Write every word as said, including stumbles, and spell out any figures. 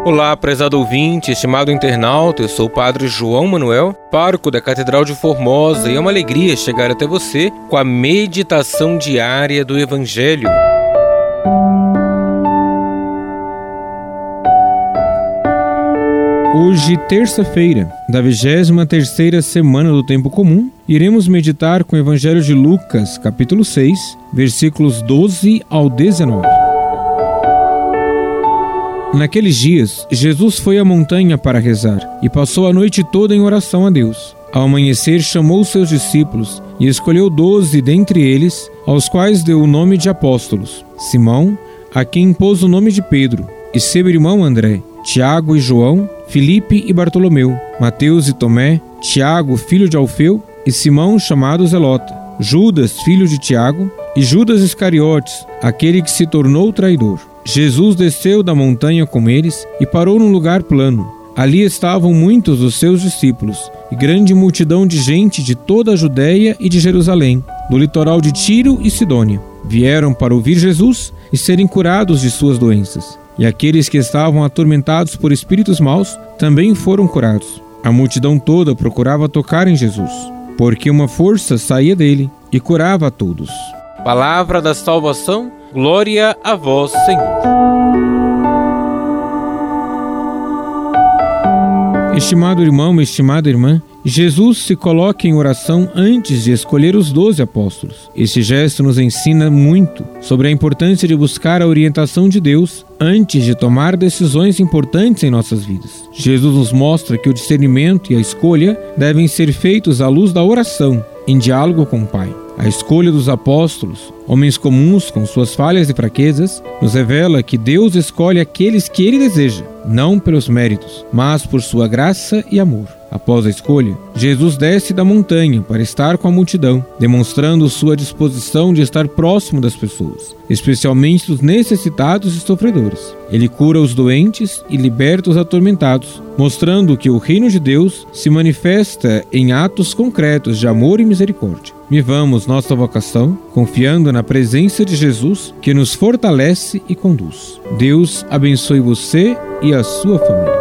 Olá, prezado ouvinte, estimado internauta, eu sou o Padre João Manuel, pároco da Catedral de Formosa, e é uma alegria chegar até você com a meditação diária do Evangelho. Hoje, terça-feira, da vigésima terceira semana do Tempo Comum, iremos meditar com o Evangelho de Lucas, capítulo seis, versículos doze ao dezenove. Naqueles dias, Jesus foi à montanha para rezar e passou a noite toda em oração a Deus. Ao amanhecer, chamou seus discípulos e escolheu doze dentre eles, aos quais deu o nome de apóstolos: Simão, a quem impôs o nome de Pedro, e seu irmão André, Tiago e João, Filipe e Bartolomeu, Mateus e Tomé, Tiago, filho de Alfeu, e Simão, chamado Zelota, Judas, filho de Tiago, e Judas Iscariotes, aquele que se tornou traidor. Jesus desceu da montanha com eles e parou num lugar plano. Ali estavam muitos dos seus discípulos e grande multidão de gente de toda a Judéia e de Jerusalém, do litoral de Tiro e Sidônia. Vieram para ouvir Jesus e serem curados de suas doenças. E aqueles que estavam atormentados por espíritos maus também foram curados. A multidão toda procurava tocar em Jesus, porque uma força saía dele e curava a todos. Palavra da salvação, glória a vós, Senhor. Estimado irmão, estimada irmã, Jesus se coloca em oração antes de escolher os doze apóstolos. Este gesto nos ensina muito sobre a importância de buscar a orientação de Deus antes de tomar decisões importantes em nossas vidas. Jesus nos mostra que o discernimento e a escolha devem ser feitos à luz da oração, em diálogo com o Pai. A escolha dos apóstolos, homens comuns com suas falhas e fraquezas, nos revela que Deus escolhe aqueles que Ele deseja, não pelos méritos, mas por sua graça e amor. Após a escolha, Jesus desce da montanha para estar com a multidão, demonstrando sua disposição de estar próximo das pessoas, especialmente dos necessitados e sofredores. Ele cura os doentes e liberta os atormentados, mostrando que o reino de Deus se manifesta em atos concretos de amor e misericórdia. Vivamos nossa vocação confiando na presença de Jesus, que nos fortalece e conduz. Deus abençoe você e a sua família.